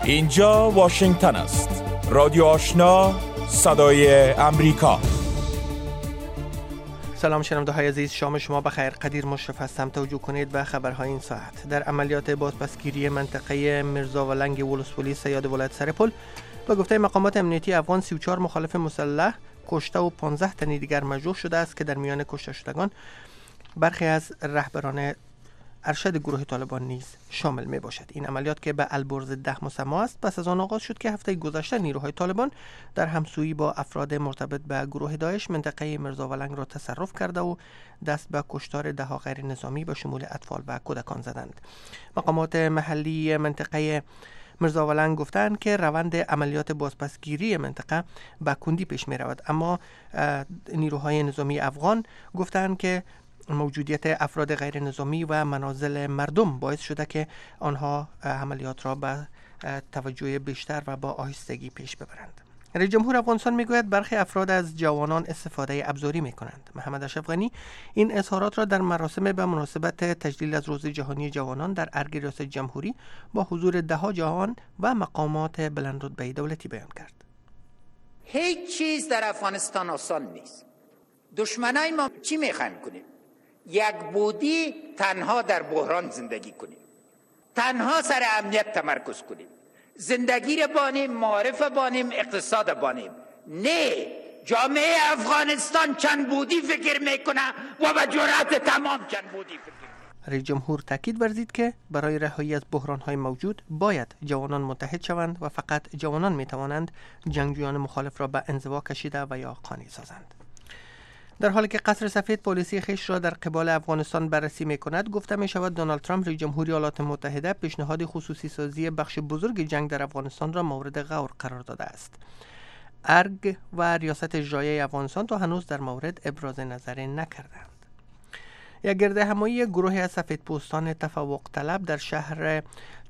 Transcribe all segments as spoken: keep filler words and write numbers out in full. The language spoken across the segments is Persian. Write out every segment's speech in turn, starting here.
اینجا واشنگتن است. رادیو آشنا، صدای امریکا. سلام شنونده های عزیز، شام شما بخیر. قدیر مشرف هستم. توجه کنید به خبرهای این ساعت. در عملیات بازپسگیری منطقه مرزاولنگ ولسوالی سیاد ولایت سرپل به گفته مقامات امنیتی افغان سی و چهار مخالف مسلح کشته و پانزده تن دیگر مجروح شده است که در میان کشته شدگان برخی از رهبران ارشد گروه طالبان نیز شامل می باشد. این عملیات که به البرز ده مسما است پس از آن آغاز شد که هفته گذشته نیروهای طالبان در همسویی با افراد مرتبط به گروه داعش منطقه مرزاولنگ را تصرف کرده و دست به کشتار ده ها غیر نظامی به شمول اطفال و کودکان زدند. مقامات محلی منطقه مرزاولنگ گفتند که روند عملیات بازپسگیری منطقه به کندی پیش می رود، اما نیروهای نظامی افغان گفتند که موجودیت افراد غیر نظامی و منازل مردم باعث شده که آنها عملیات را به توجه بیشتر و با آهستگی پیش ببرند. رئیس جمهور افغانستان میگوید برخی افراد از جوانان استفاده ابزاری میکنند. محمد اشرف غنی این اظهارات را در مراسم به مناسبت تجلیل از روز جهانی جوانان در ارگ ریاست جمهوری با حضور ده ها جوان و مقامات بلندرتبه دولتی بیان کرد. هیچ چیز در افغانستان آسان نیست. دشمنای ما چی میخوایم کنیم؟ یک بودی تنها در بحران زندگی کنیم، تنها سر امنیت تمرکز کنیم، زندگی را بانیم، معارف بانیم، اقتصاد بانیم. نه، جامعه افغانستان چند بودی فکر میکنه و به جرأت تمام چند بودی فکر. رئیس جمهور تاکید ورزید که برای رهایی از بحران‌های موجود باید جوانان متحد شوند و فقط جوانان میتوانند جنگجویان مخالف را به انزوا کشیده و یا قانع سازند. در حالی که قصر سفید پلیسی خویش را در قبال افغانستان بررسی می کند، گفته می شود دونالد ترامپ رئیس جمهوری ایالات متحده پیشنهاد خصوصی سازی بخش بزرگ جنگ در افغانستان را مورد غور قرار داده است. ارگ و ریاست اجرایی افغانستان تا هنوز در مورد ابراز نظر نکردند. یک گردهمایی گروهی از سفیدپوستان تفوق طلب در شهر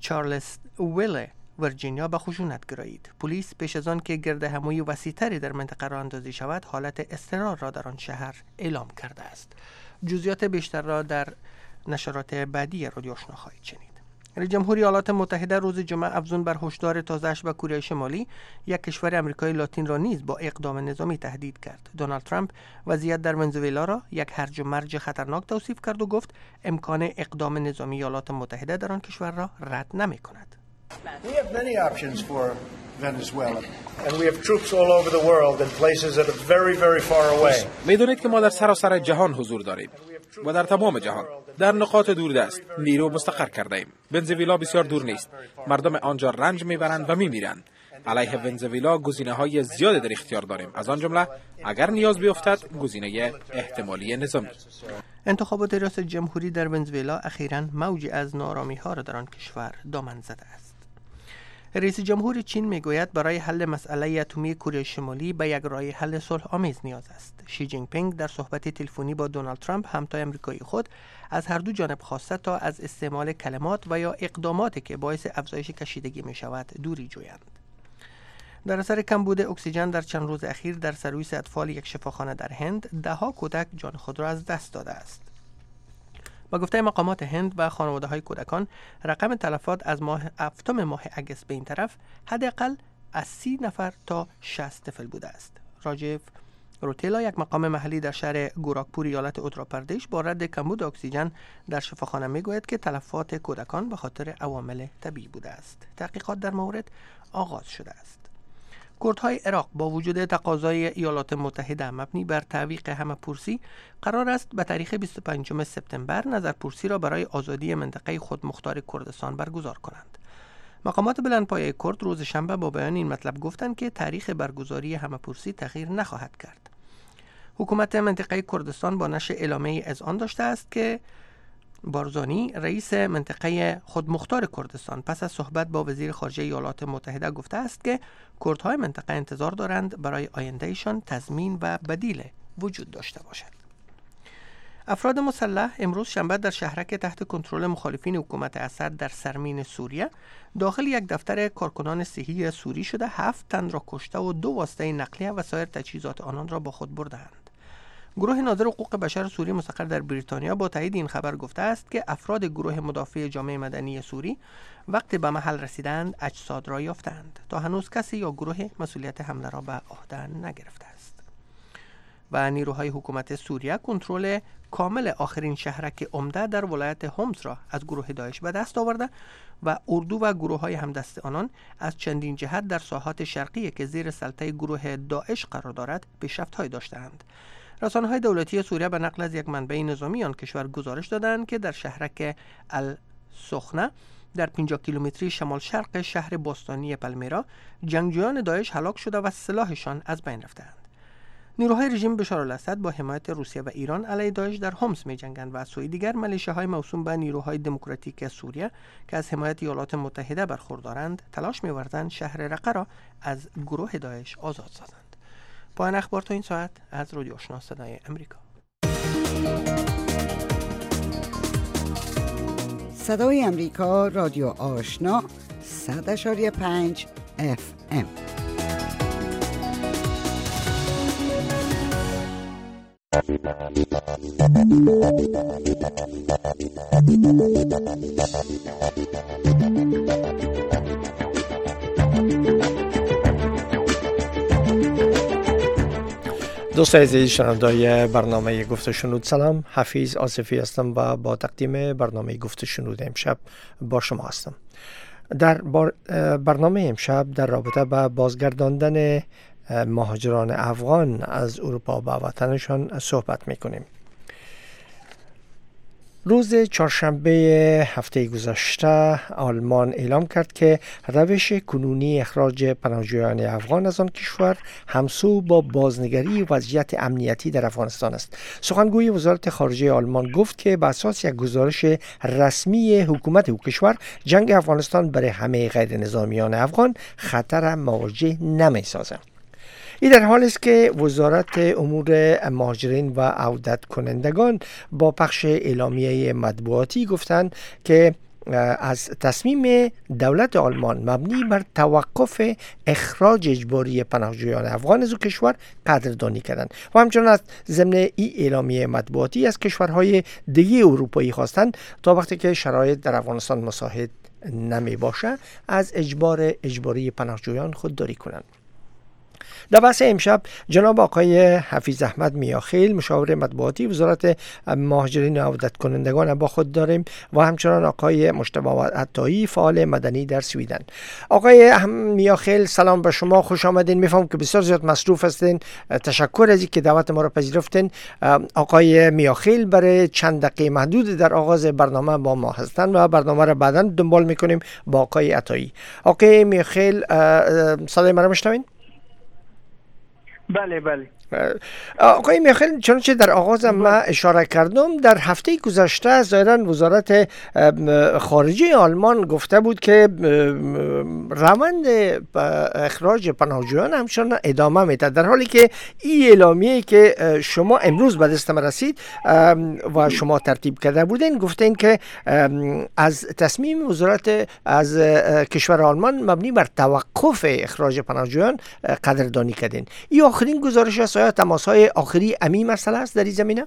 چارلزویل ورجینیا به خشونت گرایید. پلیس پیش از آن که گردهمایی وسیع‌تری در منطقه را اندازی شود، حالت اضطرار را در آن شهر اعلام کرده است. جزئیات بیشتر را در نشرات بعدی رادیو آشنا خواهید شنید. رئیس جمهوری ایالات متحده روز جمعه افزون بر هشدار تازه‌اش به کره شمالی، یک کشور آمریکای لاتین را نیز با اقدام نظامی تهدید کرد. دونالد ترامپ وضعیت در ونزوئلا را یک هرج و مرج خطرناک توصیف کرد و گفت امکان اقدام نظامی ایالات متحده در آن کشور را رد نمی‌کند. We have many options for Venezuela and we have troops all over the world in places that are very very far away. می‌دونید که ما در سراسر جهان حضور داریم و در تمام جهان در نقاط دوردست نیرو مستقر کرده ایم. ونزوئلا بسیار دور نیست. مردم آنجا رنج میبرند و میمیرند. علیه ونزوئلا گزینه‌های زیادی در اختیار داریم، از آن جمله اگر نیاز بیفتد گزینه احتمالی نظامی. انتخابات ریاست جمهوری در ونزوئلا اخیراً موجی از ناآرامی‌ها را در آن کشور دامن زده است. رئیس جمهور چین میگوید برای حل مسئله اتمی کره شمالی به یک راه حل صلح آمیز نیاز است. شی جین پینگ در صحبت تلفنی با دونالد ترامپ همتای آمریکایی خود از هر دو جانب خواسته تا از استعمال کلمات و یا اقداماتی که باعث افزایش کشیدگی می شود دوری جویند. در اثر کمبود اکسیژن در چند روز اخیر در سرویس اطفال یک شفاخانه در هند ده ها کودک جان خود را از دست داده است. با گفته مقامات هند و خانواده های کودکان، رقم تلفات از ماه هفتم ماه اگست به این طرف حداقل از سی نفر تا شصت طفل بوده است. راجیو روتیلا، یک مقام محلی در شهر گوراکپور ایالت اتر پردیش، با رد کمبود اکسیژن در شفاخانه میگوید که تلفات کودکان به خاطر عوامل طبیعی بوده است. تحقیقات در مورد آغاز شده است. کردهای عراق با وجود تقاضای ایالات متحده مبنی بر تعویق همه‌پرسی قرار است به تاریخ بیست و پنجم سپتامبر نظرپرسی را برای آزادی منطقه خودمختار کردستان برگزار کنند. مقامات بلندپایه کرد روز شنبه با بیان این مطلب گفتند که تاریخ برگزاری همه‌پرسی تغییر نخواهد کرد. حکومت منطقه کردستان با نشر اعلامیه‌ای اذعان داشته است که بارزانی، رئیس منطقه خودمختار کردستان، پس از صحبت با وزیر خارجه ایالات متحده گفته است که کردهای منطقه انتظار دارند برای آیندهشان تضمین و بدیل وجود داشته باشد. افراد مسلح امروز شنبه در شهرک تحت کنترل مخالفین حکومت اسد در سرمین سوریه داخل یک دفتر کارکنان صحی سوری شده هفت تن را کشته و دو واسطه نقلیه و سایر تجهیزات آنان را با خود بردند. گروه ناظر حقوق بشر سوری مستقر در بریتانیا با تایید این خبر گفته است که افراد گروه مدافع جامعه مدنی سوری وقتی به محل رسیدند اجساد را یافتند. تا هنوز کسی یا گروه مسئولیت حمله را به عهده نگرفته است. و نیروهای حکومت سوریه کنترل کامل آخرین شهرک عمده در ولایت هومس را از گروه داعش به دست آورده و اردو و گروه های همدست آنان از چندین جهت در ساحات شرقی که زیر سلطه گروه داعش قرار دارد پیشرفت‌هایی داشته‌اند. رسانه‌های دولتی سوریه به نقل از یک منبع نظامی آن کشور گزارش دادند که در شهرک السخنه در پنجاه کیلومتری شمال شرق شهر باستانی پلمیرا جنگجویان داعش هلاک شده و سلاحشان از بین رفته‌اند. نیروهای رژیم بشار الاسد با حمایت روسیه و ایران علیه داعش در هومس می‌جنگند و از سوی دیگر میلیشیاهای موسوم به نیروهای دموکراتیک سوریه که از حمایت ایالات متحده برخوردارند تلاش می‌ورزند شهر رقه را از گروه داعش آزاد سازند. پایان اخبار تا این ساعت از رادیو آشنا صدای امریکا. صدای امریکا، رادیو آشنا، صد اشاری پنج اف ام. دوستان عزیز شنوندای برنامه گفت و شنود، سلام. حفیظ آصفی هستم و با تقدیم برنامه گفت و شنود امشب با شما هستم. در برنامه امشب در رابطه با بازگرداندن مهاجران افغان از اروپا به وطنشان صحبت میکنیم. روز چهارشنبه هفته گذشته آلمان اعلام کرد که روش کنونی اخراج پناهجویان افغان از آن کشور همسو با بازنگری وضعیت امنیتی در افغانستان است. سخنگوی وزارت خارجه آلمان گفت که بر اساس یک گزارش رسمی حکومت او کشور، جنگ افغانستان برای همه غیر نظامیان افغان خطر مواجه نمی سازد. این در حالی است که وزارت امور مهاجرین و عودت کنندگان با پخش اعلامیه مطبوعاتی گفتند که از تصمیم دولت آلمان مبنی بر توقف اخراج اجباری پناهجویان افغان از کشور قدردانی کردند و همچنین از ضمن این اعلامیه مطبوعاتی از کشورهای دیگه اروپایی خواستند تا وقتی که شرایط در افغانستان مساعد نمی باشه از اجبار اجباری پناهجویان خودداری کنند. در بحث امشب جناب آقای حفیظ احمد میاخیل، مشاور مطبوعاتی وزارت مهاجرین و عودت کنندگان با خود داریم و همچنان آقای مجتبی عطایی، فعال مدنی در سویدن. آقای میاخیل سلام به شما، خوش آمدین. میفهم که بسیار زیاد مصروف هستین، تشکر از اینکه دعوت ما را پذیرفتین. آقای میاخیل برای چند دقیقه محدود در آغاز برنامه با ما هستند و برنامه را بعداً دنبال میکنیم با آقای عطایی. آقای میاخیل صدای ما را میشنوین؟ بله بله. آقای میاخیل، چنانچه در آغاز ما اشاره کردم، در هفته گذشته ظاهراً وزارت خارجه آلمان گفته بود که روند اخراج پناهجویان همچنان ادامه میده، در حالی که این اعلامیه‌ای که شما امروز به دست ما رسید و شما ترتیب کرده بودین گفتین که از تصمیم وزارت از کشور آلمان مبنی بر توقف اخراج پناهجویان قدردانی کردین. این آخرین گزارش است؟ آیا تماس‌های آخری امی مسئله است در این زمینه؟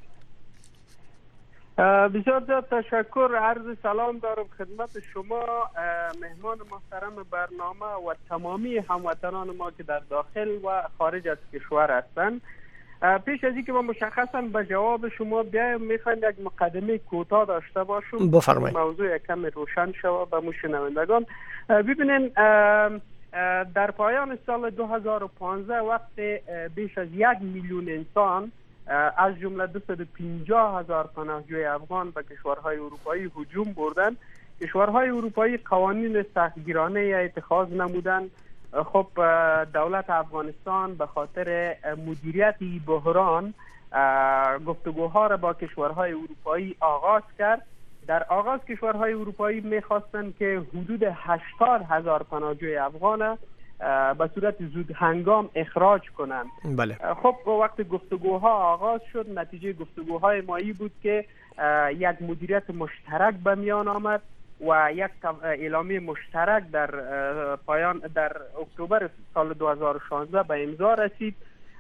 بسیار زیاد تشکر. عرض سلام دارم خدمت شما، مهمان محترم برنامه و تمامی هموطنان ما که در داخل و خارج از کشور هستند. پیش از اینکه ما مشخصا به جواب شما بیایم، میخوایم یک مقدمه کوتاه داشته باشم. بفرمایید. موضوع کمی روشن شود به مشنوندگان. ببینین، در پایان سال دو هزار و پانزده وقت بیش از یک میلیون انسان از جمله دویست و پنجاه هزار پناهجوی افغان به کشورهای اروپایی هجوم بردند، کشورهای اروپایی قوانین سختگیرانه اتخاذ نمودند. خب دولت افغانستان به خاطر مدیریت بحران گفتگوها را با کشورهای اروپایی آغاز کرد. در آغاز کشورهای اروپایی میخواستند که حدود هشتاد هزار پناهجوی افغان به صورت زود هنگام اخراج کنند. بله. خب وقت گفتگوها آغاز شد، نتیجه گفتگوهای مایی بود که یک مدیریت مشترک به میان آمد و یک اعلامیه مشترک در پایان در اکتبر سال دو هزار و شانزده به امضا رسید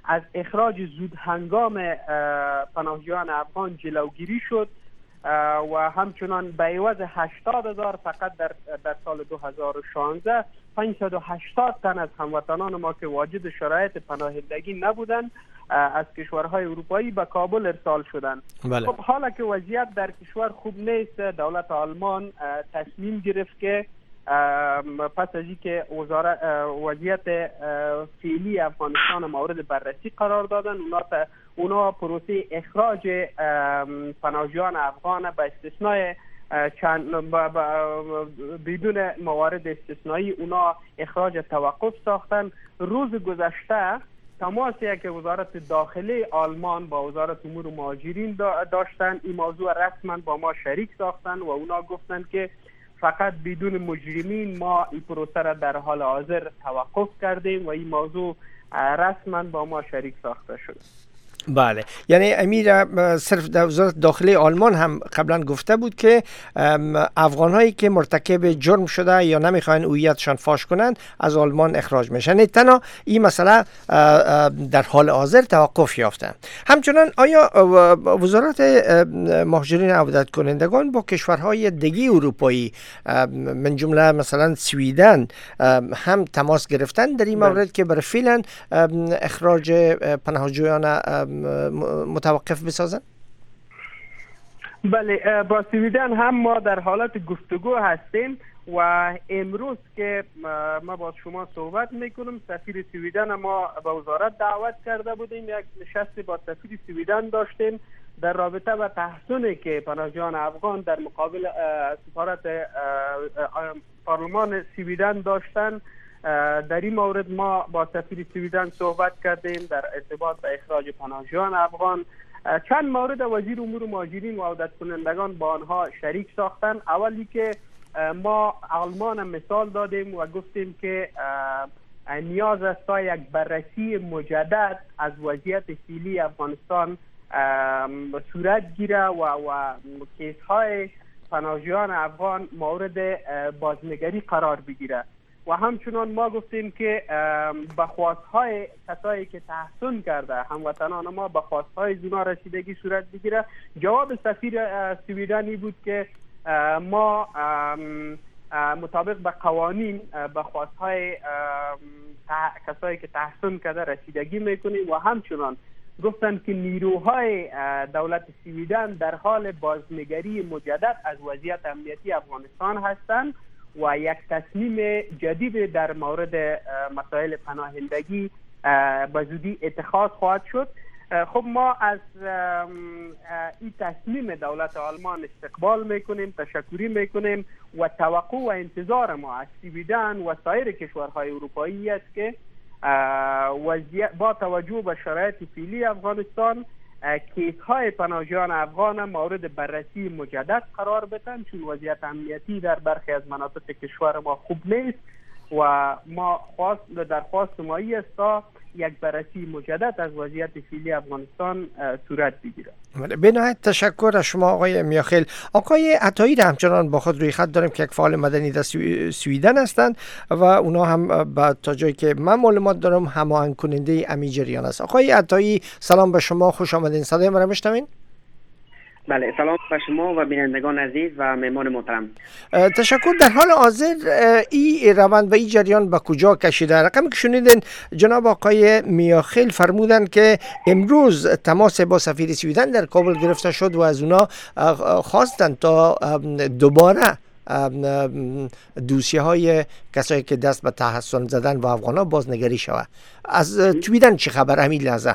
از اخراج زود هنگام پناهجویان افغان جلوگیری شد و همچنان به عوض هشتاد هزار فقط در در سال دو هزار و شانزده پانصد و هشتاد تن از هموطنان ما که واجد شرایط پناهندگی نبودند از کشورهای اروپایی به کابل ارسال شدند. بله. خب حالا که وضعیت در کشور خوب نیست، دولت آلمان تصمیم گرفت که پس از اینکه وزارت وضعیت فعلی افغانستان مورد بررسی قرار دادن، اونا اونا پروسه اخراج پناهجویان افغان به استثنای چند بدون موارد استثنایی اونا اخراج توقف ساختن. روز گذشته تماسی که وزارت داخلی آلمان با وزارت امور مهاجرین داشتن، این موضوع رسما با ما شریک ساختن و اونا گفتن که فقط بدون مجرمین ما این پروسه را در حال حاضر توقف کردیم و این موضوع رسما با ما شریک ساخته شد. بله، یعنی امیر صرف وزارت داخلی آلمان هم قبلا گفته بود که افغان هایی که مرتکب جرم شده یا نمیخواین هویتشان فاش کنند از آلمان اخراج میشن. نه تنها این مسئله در حال حاضر توقف یافته. همچنان آیا وزارت مهاجرین عودت کنندگان با کشورهای دیگه اروپایی من جمله مثلا سویدن هم تماس گرفتن در این مورد که برای فعلا اخراج پناهجویان متوقف بسازن؟ بله، با سویدن هم ما در حالت گفتگو هستیم و امروز که ما با شما صحبت میکنم سفیر سویدن ما به وزارت دعوت کرده بودیم، یک نشست با سفیر سویدن داشتیم در رابطه با تحسنی که پناهجویان افغان در مقابل سفارت پارلمان سویدن داشتن. در این مورد ما با سفیر سویدن صحبت کردیم در ارتباط به اخراج پناهجویان افغان. چند مورد وزیر امور مهاجرین و عودت کنندگان با آنها شریک ساختن. اولی که ما آلمان مثال دادیم و گفتیم که نیاز است تا یک بررسی مجدد از وضعیت فعلی افغانستان صورت گیره و و کیس های پناهجویان افغان مورد بازنگری قرار بگیره. و همچنان ما گفتیم که به خواستهای کسایی که تحسن کرده هموطنان ما به خواستهای زنا رسیدگی صورت بگیره. جواب سفیر سویدنی بود که ما مطابق به قوانین به خواستهای کسایی که تحسن کرده رسیدگی میکنیم و همچنان گفتند که نیروهای دولت سویدن در حال بازنگری مجدد از وضعیت امنیتی افغانستان هستند و یک تصمیم جدید در مورد مسائل پناهندگی به زودی اتخاذ خواهد شد. خب ما از این تصمیم دولت آلمان استقبال میکنیم، تشکری میکنیم و توقع و انتظار ما از سویدن و سایر کشورهای اروپایی است که با توجه به شرایط فعلی افغانستان کیس های پناهجویان افغان مورد بررسی مجدد قرار بدن، چون وضعیت امنیتی در برخی از مناطق کشور ما خوب نیست و ما خواست درخواست مایی است تا یک بررسی مجدد از وضعیت فعلی افغانستان صورت بگیرد. به نهایت تشکر از شما آقای میاخیل. آقای عطایی را همچنان با خود روی خط داریم که یک فعال مدنی در سویدن هستند و اونا هم با تا جایی که من معلومات دارم هماهنگ کننده امی جریان است. آقای عطایی سلام به شما، خوش آمدین. صدای ما را میشنوین؟ بله، سلام به شما و بینندگان عزیز و مهمان محترم. تشکر. در حال حاضر این روند و این جریان به کجا کشیده؟ رقمی که شنیدین جناب آقای میاخیل فرمودن که امروز تماس با سفیر سویدن در کابل گرفته شد و از اونا خواستن تا دوباره دوسیه های کسایی که دست به تحسن زدن و افغانا بازنگری شود. از سویدن چه خبر همین لحظه؟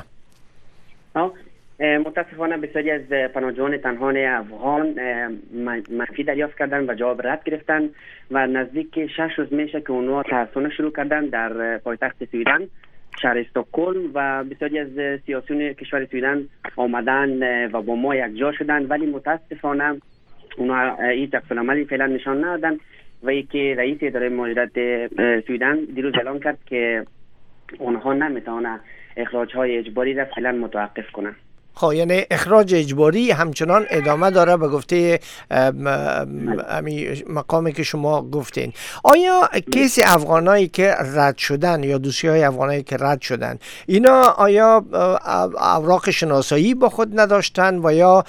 متاسفانه بسیاری از پناهجویان تنها افغان منفی دریافت کردن و جواب رد گرفتن و نزدیک شش روز میشه که اونها تحسن شروع کردن در پایتخت سویدن شهر استکهلم و بسیاری از سیاسیون کشور سویدن آمدن و با ما یک جا شدن، ولی متاسفانه اونها این تقسیم عملی فعلا نشان ندادن و یکی رئیس اداره مهاجرت سویدن دیروز اعلام کرد که اونها نمیتونن اخراج های اجباری را فعلا متوقف کنن. خب یعنی اخراج اجباری همچنان ادامه داره به گفته امی مقامی که شما گفتین. آیا کیس افغانایی که رد شدن یا دوسیهای افغانایی که رد شدن اینا آیا اوراق شناسایی با خود نداشتن و یا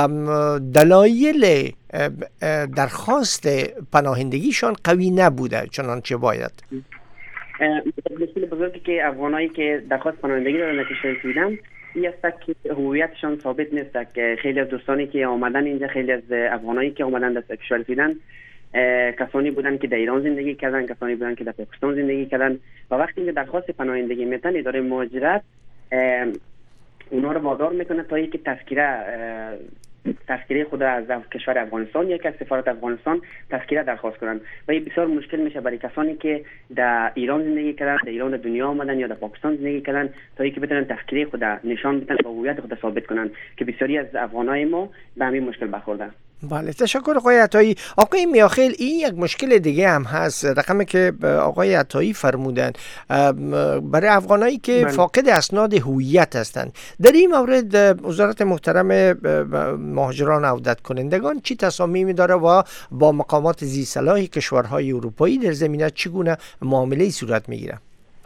دلایل درخواست پناهندگیشان قوی نبوده چنانچه باید؟ مشکل بزرگی که افغانایی که درخواست پناهندگی دارن کشور سویدن این است که هویتشان ثابت نیست. که خیلی از دوستانی که آمدن اینجا، خیلی از افغانایی که آمدن در کشور سویدن کسانی بودن که در ایران زندگی کردن، کسانی بودن که در پاکستان زندگی کردن و وقتی که درخواست پناهندگی میتن اداره مهاجرت اونا رو وادار میکنه تا اینکه تذکره تذکره خود از کشور افغانستان یا که سفارت افغانستان تذکره درخواست کنن و این بسیار مشکل میشه برای کسانی که در ایران زندگی کردن، در ایران دنیا آمدن یا در پاکستان زندگی کردن تا اینکه بتونن تذکره خود نشان بدن و هویت خود ثابت کنن که بسیاری از افغانای ما به همین مشکل برخوردن. بله، تشکر آقای عطایی. آقای میاخیل، این یک مشکل دیگه هم هست، رقمی که آقای عطایی فرمودن برای افغانایی که بله. فاقد اسناد هویت هستند. در این مورد وزارت محترم مهاجران عودت کنندگان چی تصامیمی داره و با مقامات ذی صلاح کشورهای اروپایی در زمینه چگونه معامله صورت میگیره؟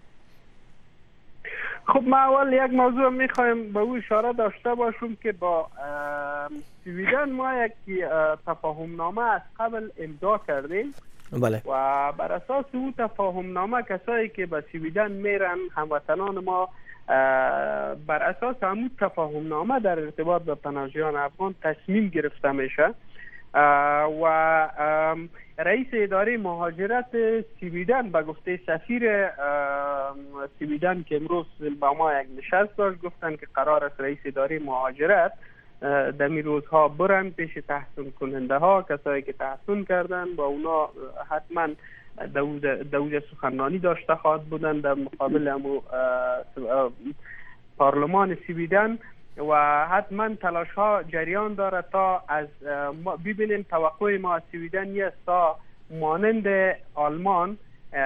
خب ما اول یک موضوع میخوایم به او اشاره داشته باشیم که با سویدن ما یک تفاهم نامه از قبل امضا کردیم. بله. و بر اساس او تفاهم نامه کسایی که به سویدن میرن، هموطنان ما، بر اساس همون تفاهم نامه در ارتباط به پناهجویان افغان تصمیم گرفته میشه و رئیس اداره مهاجرت سویدن به گفته سفیر سویدن که امروز با ما یک نشست داشت گفتن که قرار است رئیس اداره مهاجرت در این روزها برن پیش تحصیل کننده ها، کسایی که تحصیل کردن با اونا حتما دوز سخنرانی داشته خواهد بودن در مقابل امو پارلمان سویدن و حتما تلاش ها جریان داره تا از ببینیم توقع ما از سویدن است تا مانند آلمان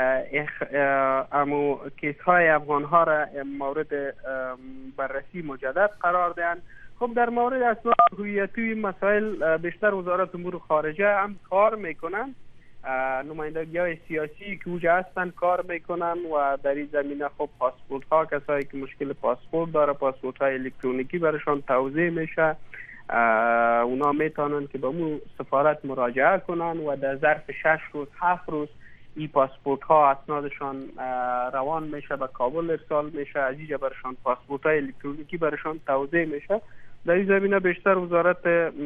امو کیس های افغان ها را مورد بررسی مجدد قرار دهن. خب در مورد اسناد هویتی مسائل بیشتر وزارت امور خارجه هم کار میکنن، نمایندگی های سیاسی که اوجا هستن کار میکنن و در این زمینه خب پاسپورت ها، کسایی که مشکل پاسپورت داره پاسپورت های الکترونیکی برشان توزیع میشه، اونا میتونن که به مو سفارت مراجعه کنن و در ظرف شش روز هفت روز این پاسپورت ها اسنادشان روان میشه به کابل ارسال میشه، از اینجا برشان پاسپورت های الکترونیکی برشان توزیع میشه. در این زمینه بیشتر وزارت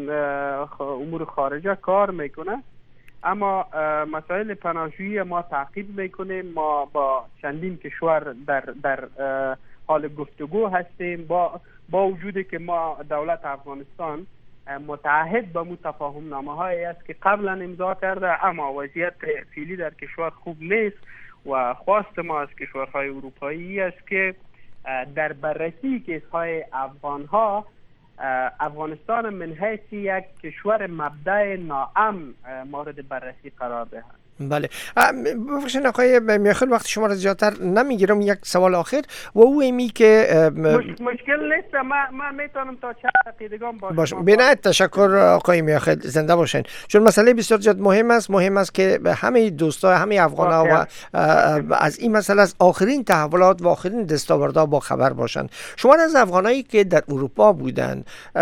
امور خارجه کار میکنه، اما مسائل پناهجویی ما تعقیب میکنیم. ما با چندین کشور در در حال گفتگو هستیم، با با وجودی که ما دولت افغانستان متعهد به مو تفاهم نامه هایی است که قبلا امضا کرده، اما وضعیت فعلی در کشور خوب نیست و خواست ما از کشورهای اروپایی است که در بررسی کیس های افغان ها افغانستان من حیث یک کشور مبدأ ناامن مورد بررسی قرار دهد. بله، ببخشید آقای میاخیل وقت شما را زیادتر نمیگیرم. یک سوال آخر و او ایمی که مش... مشکل نیست، ما ما میتونم تا چند دقیقه باشه. بنایت تشکر آقای میاخیل، زنده باشین. چون مسئله بسیار زیاد مهم است، مهم است که همه دوستا، همه افغانا و از این مسئله از آخرین تحولات و آخرین دستاوردها با خبر باشند. شما از افغانایی که در اروپا بودن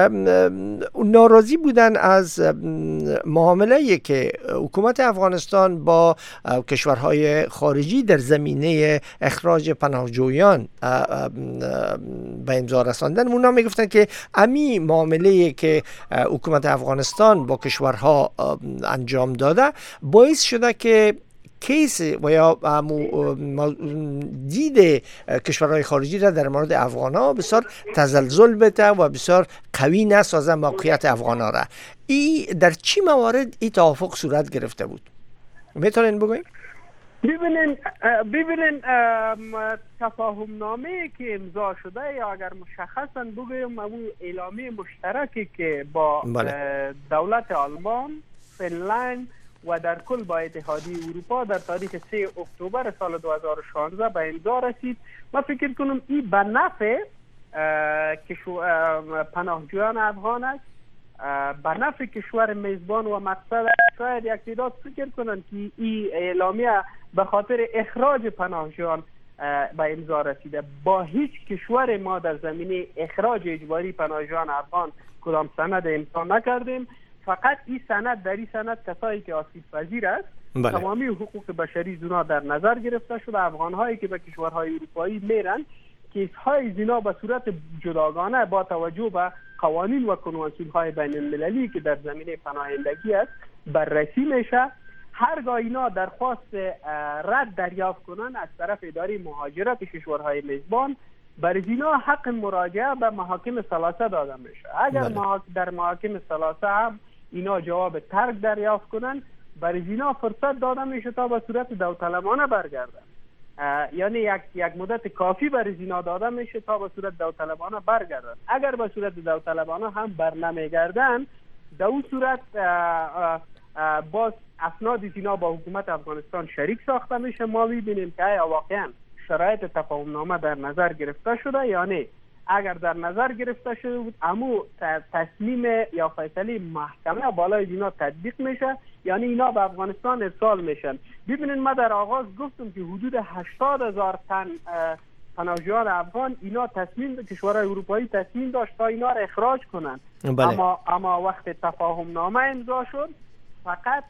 ناراضی بودن از معامله‌ای که حکومت افغانستان با کشورهای خارجی در زمینه اخراج پناهجویان به امضا رساندن، اونا میگفتن که امی معامله‌ای که حکومت افغانستان با کشورها انجام داده باعث شده که کیس و یا دید کشورهای خارجی را در مورد افغان‌ها بسیار تزلزل بده و بسیار قوی نسازه موقعیت افغان‌ها را. ای در چی موارد این توافق صورت گرفته بود؟ میتونین بگوین؟ ببینین ببینین تفاهم نامه که امضا شده یا اگر مشخصا بگویم اون اعلامیه مشترکی که با بله. دولت آلمان، فنلند و در کل با اتحادیه اروپا در تاریخ سه اکتبر سال دو هزار و شانزده به امضا رسید. ما فکر کنم این به نفع پناهجویان افغان است. به نفع کشور میزبان و مقصد شاید یک تعداد فکر کنند که این اعلامیه به خاطر اخراج پناهجویان به امضا رسیده. با هیچ کشور ما در زمینه اخراج اجباری پناهجویان افغان کدام سند امضا نکردیم. فقط این سند، در این سند کسایی که آسیب پذیر است بله. تمامی حقوق بشری زنا در نظر گرفته شده. افغان هایی که به کشورهای اروپایی میرن کیس های زنا به صورت جداگانه با توجه به قوانین و کنوانسیون های بین المللی که در زمینه پناهندگی است بررسی میشه. هرگاه اینا درخواست رد دریافت کنن از طرف اداره مهاجرت کشورهای میزبان، برای اینا حق مراجعه به محاکم ثلاثه داده میشه. اگر بله. در محاکم ثلاثه هم اینا جواب ترک دریافت کنن، برای اینا فرصت داده میشه تا به صورت داوطلبانه برگردن. یعنی یک یک مدت کافی برای اینا داده میشه تا به صورت داوطلبانه برگردن. اگر به صورت داوطلبانه هم بر نمیگردن، در اون صورت اه اه باز اسناد اینا با حکومت افغانستان شریک ساخته میشه. ما میبینیم که آیا واقعا شرایط تفاهم نامه در نظر گرفته شده یا نه. اگر در نظر گرفته شده بود، امو تصمیم یا فیصله محکمه بالای اینا تطبیق میشه، یعنی اینا به افغانستان ارسال میشن. ببینید ما در آغاز گفتم که حدود هشتاد هزار تن پناهجویان افغان اینا تصمیم کشورهای اروپایی تصمیم داشت تا اینا را اخراج کنن. بله. اما اما وقت تفاهم نامه امضا شد فقط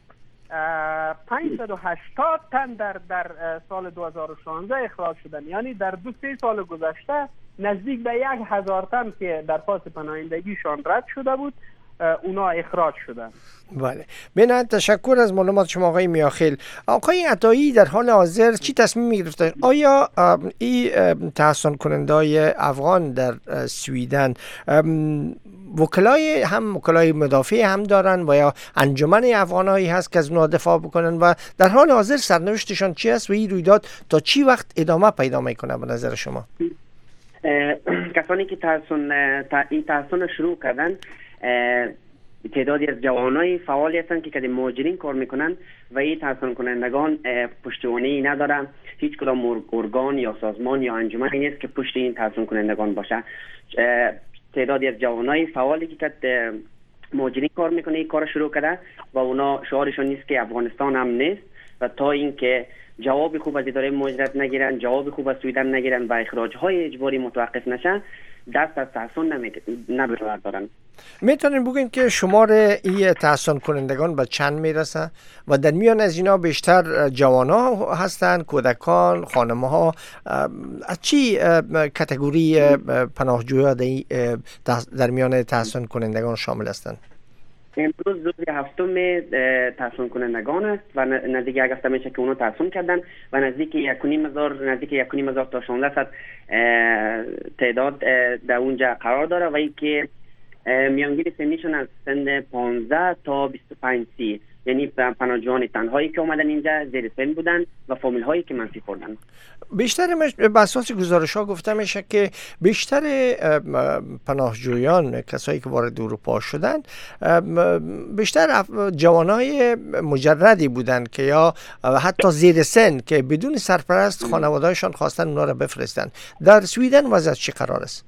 پانصد و هشتاد تن در در سال دو هزار و شانزده اخراج شدن. یعنی در دو سه سال گذشته نزدیک به یک هزار تن که درخواست پناهندگیشان رد شده بود اونا اخراج شدن. بله. بنابراین تشکر از معلومات شما آقای میاخیل. آقای عطایی در حال حاضر چی تصمیم می‌گرفتن؟ آیا این تحصیل کننده‌های افغان در سویدن وکلای هم وکلای مدافع هم دارن و یا انجمن افغانایی هست که از اونها دفاع بکنن و در حال حاضر سرنوشتشان چی است و این رویداد تا چی وقت ادامه پیدا میکنه به نظر شما؟ کسانی که تحصیل این تحصیل شروع کردن تعدادی از جوانای فعالی هستند که کدی مهاجرین کار میکنن و این تحصیل کنندگان پشتیبانی ندارن. هیچ کدام ارگان یا سازمان یا انجمنی نیست که پشت این تحصیل کنندگان باشه. تعدادی از جوانای فعالی که کد مهاجرین کار میکنه این کار شروع کرده و اونا شعارشون نیست که افغانستان هم نیست و تا اینکه جواب خوب از اداره مهاجرت نگیرن، جواب خوب از سویدن نگیرن و اخراج های اجباری متوقف نشن، دست از تحصیل نمیبردارن. میتونین بگین که شمار این تحصیل کنندگان به چند میرسه و در میان از اینا بیشتر جوان ها هستن، کودکان، خانم ها؟ از چی کاتگوری پناهجویان در میان تحصیل کنندگان شامل هستند؟ امروز روز هفتم تحصیل کنندگان است و نزدیک یک هفته میشه که اونا تحصیل کردن و نزدیک یک و نیم هزار نزدیک یک و نیم هزار تا شانزده صد تعداد در اونجا قرار داره و اینکه میانگین سنیشون از سن پانزده تا بیست و پنج سی، یعنی پناهجویان تنهایی که اومدن اینجا زیر سن بودن و فامیل هایی که منفی خوردن. بیشتر به اساس گزارش ها گفته میشه که بیشتر پناهجویان، کسایی که وارد اروپا شدن، بیشتر جوانای مجردی بودن که یا حتی زیر سن که بدون سرپرست خانواده‌هاشون خواستن اونا رو بفرستن. در سویدن وضع چی قرار است؟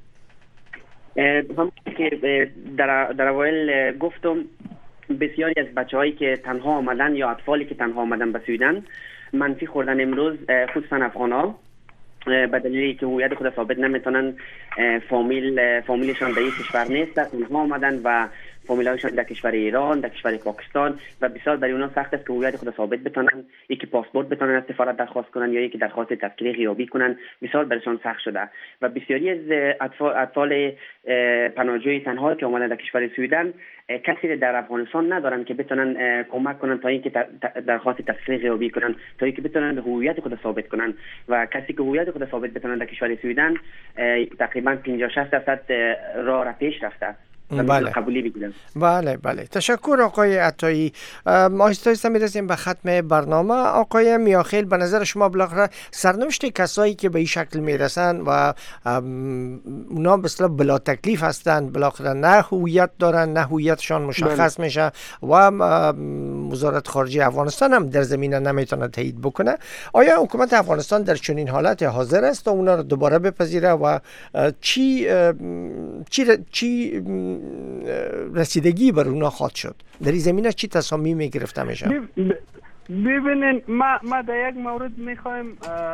هم که در در اوایل گفتم بسیاری از بچه‌هایی که تنها آمدن یا اطفالی که تنها آمدن به سویدن منفی خوردن. امروز خصوصا افغان‌ها به دلیلی که هویت خود ثابت نمیتونن، فامیل فامیلشان در این کشور نیست، تنها آمدن و فامیلایشان در کشور ایران، در کشور پاکستان و بسیار برای اونا سخت است که هویت خود ثابت بتونن، یکی پاسپورت بتونن از سفارت درخواست کنن یا یکی درخواست تذکره غیابی کنن. بسیار برایشان سخت شده و بسیاری از اطفال, اطفال پناهجوی تنها که اومدن در کشور سویدن کسی در افغانستان ندارن که بتونن کمک کنن تا اینکه درخواست تذکره غیابی کنن، تا اینکه بتونن هویت خود ثابت کنن و کسی که هویت خود ثابت بتونن در کشور سویدن تقریبا پنجاه شصت درصد راه را پیش رفته بله قبولی بگیرم. بله بله تشکر آقای عطایی. آهسته آهسته میرسیم به ختم برنامه. آقای میاخیل، به نظر شما بالاخره سرنوشت کسایی که به این شکل میرسن و اونا به اصطلاح بلا تکلیف هستن، بالاخره نه هویت دارن نه هویتشان مشخص بله. میشه و وزارت خارجه افغانستان هم در زمینه نمیتونه تایید بکنه، آیا حکومت افغانستان در چنین حالت حاضر است تا اونا رو دوباره بپذیره و چی چی چی رسیدگی بر اونا خواهد شد؟ در این زمینه چی تصامیمی گرفته میشه؟ ببینین ما ما در یک مورد میخوایم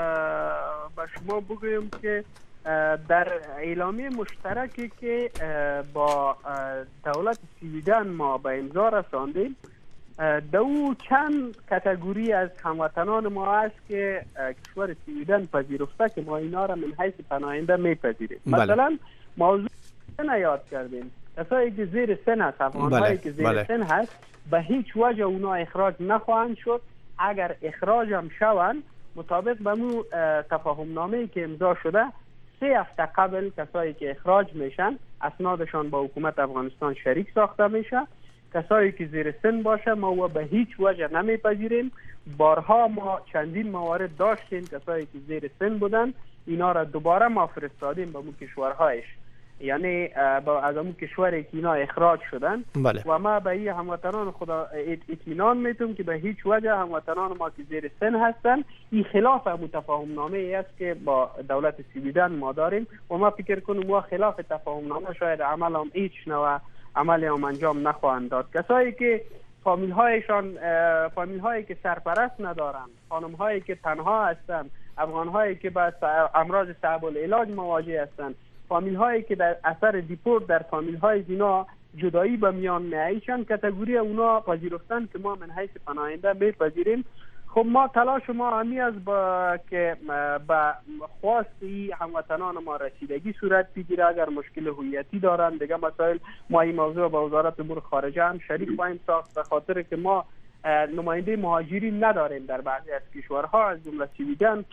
با شما بگویم که در اعلامیه مشترکی که با دولت سویدن ما به امضا رساندیم، دو چند کاتگوری از هموطنان ما است که کشور سویدن پذیرفته که ما اینا را من حیث پناهنده میپذیریم. بله. مثلا موضوع سن یاد کردیم، کسایی که زیر سن هست، افغان‌هایی بله. که زیر بله. سن هست به هیچ وجه اونا اخراج نخواهند شد. اگر اخراج هم شوند مطابق به مو تفاهم نامه‌ای که امضا شده، سه هفته قبل کسایی که اخراج میشن اسنادشان با حکومت افغانستان شریک ساخته میشه. کسایی که زیر سن باشه ما و به هیچ وجه نمیپذیریم. بارها ما چندین موارد داشتیم کسایی که زیر سن بودن، اینا را دوباره ما فرستادیم به مو کشورهایش، یعنی از اون کشوری که اینا اخراج شدن بله. و ما به این هموطنان خدا اطمینان میتونم که به هیچ وجه هموطنان ما که زیر سن هستن این خلاف متفاهم نامه ای است که با دولت سویدن ما داریم و ما فکر کنم ما خلاف تفاهم نامه شاید عمل هم هیچ نوع عملی هم انجام نخواهند داد. کسایی که فامیل هایشان فامیل هایی که سرپرست ندارن، خانم هایی که تنها هستن، افغان هایی که با امراض صعب العلاج مواجه هستن، فامیل هایی که در اثر دیپورت در فامیل های اینا جدایی به میان میایشن، کاتگوری اونا پذیرفتن که ما من حیث پناهنده میپذیریم. خب ما تلاش ما همی از با که با خواستی هموطنان ما رسیدگی صورت بگیره. اگر مشکل هویتی دارن دیگه مسائل ما این موضوع با وزارت امور خارجه هم شریک خواهیم ساخت، به خاطر که ما نماینده مهاجرین نداریم در بعضی از کشورها از جمله سویدن.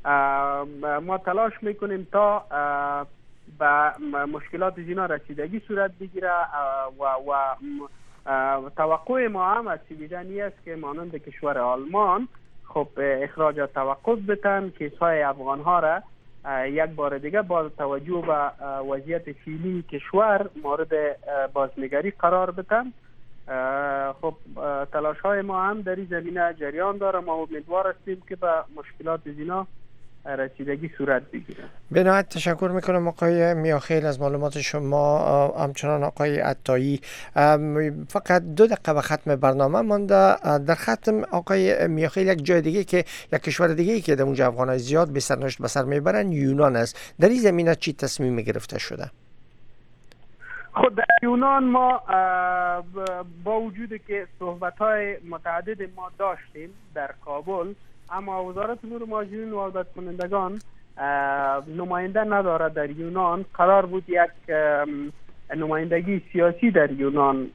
ما تلاش میکنیم تا با مشکلات اینا رسیدگی صورت بگیره و و توقع ما هم از سویدنی است که مانند کشور آلمان خب اخراج توقف بتن، کیس‌های افغان ها را یک بار دیگه با توجه به وضعیت فعلی کشور مورد بازنگری قرار بتن. خب تلاش های ما هم در این زمینه جریان داره. ما امیدوار هستیم که به مشکلات اینا رسیدگی صورت بگیره. به نهایت تشکر میکنم آقای میاخیل از معلومات شما. همچنان آقای عطایی، فقط دو دقیقه به ختم برنامه مانده. در ختم آقای میاخیل، یک جای دیگه که یک کشور دیگه که در اونجا افغانای زیاد به سرنوشت به سر میبرن یونان است. در این زمینه چی تصمیم گرفته شده؟ خود در یونان ما با وجود که صحبت‌های متعدد ما داشتیم در کابل، اما وزارت امور مهاجرین و عودت کنندگان نماینده نداره در یونان. قرار بود یک نمایندگی سیاسی در یونان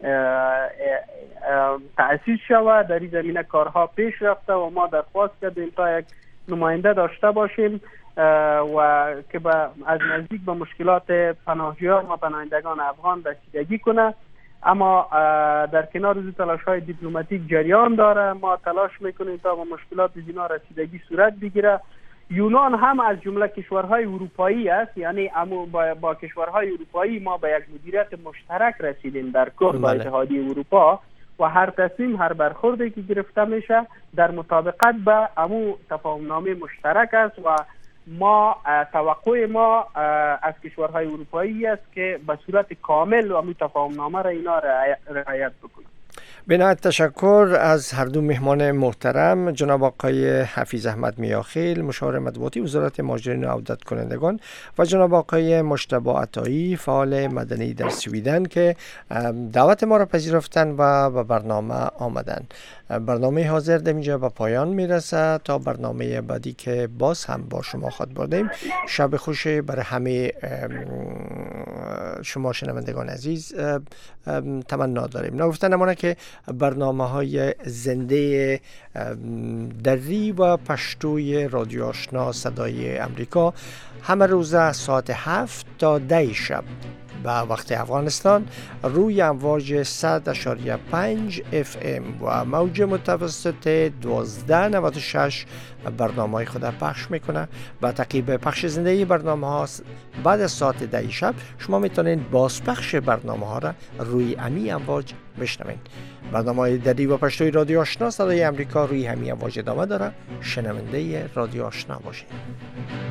تأسیس شود. در این زمینه کارها پیش رفته و ما درخواست کردیم تا یک نماینده داشته باشیم و که با از نزدیک به مشکلات پناهجویان و پناهندگان افغان رسیدگی کنه. اما در کنار از تلاش های دیپلماتیک جریان داره. ما تلاش میکنیم تا با مشکلات اینا رسیدگی صورت بگیره. یونان هم از جمله کشورهای اروپایی است، یعنی با, با کشورهای اروپایی ما به یک مدیریت مشترک رسیدیم در کل با اتحادیه اروپا و هر تصمیم هر برخوردی که گرفته میشه در مطابقت به امو تفاهمنامه مشترک است و ما توقع ما از کشورهای اروپایی است که به صورت کامل و تفاهمنامه را اینا رعایت بکنند. به نهایت تشکر از هر دو مهمان محترم، جناب آقای حفیظ احمد میاخیل مشاور مطبوعاتی وزارت مهاجرین و عودت کنندگان و جناب آقای مجتبی عطایی فعال مدنی در سویدن که دعوت ما را پذیرفتن و به برنامه آمدن. برنامه حاضر در اینجا به پایان میرسه. تا برنامه بعدی که باز هم با شما خواهد بودیم، شب خوشی برای همه شما شنوندگان عزیز تمنا داریم. نگفته نمانه که برنامه های زنده دری و پشتوی رادیو آشنا صدای امریکا همه روز ساعت هفت تا ده شب به وقت افغانستان روی امواج صد اشاریه پنج اف ام و موج متوسط دوازده نود و شش برنامه های خود پخش میکنه. و تعقیب پخش زنده برنامه ها بعد از ساعت ده شب شما میتونید بازپخش برنامه ها را روی امی امواج بشنوید. برنامه های دری و پشتوی رادیو آشنا صدای امریکا روی همی امواج ادامه داره. شنونده رادیو آشنا باشید.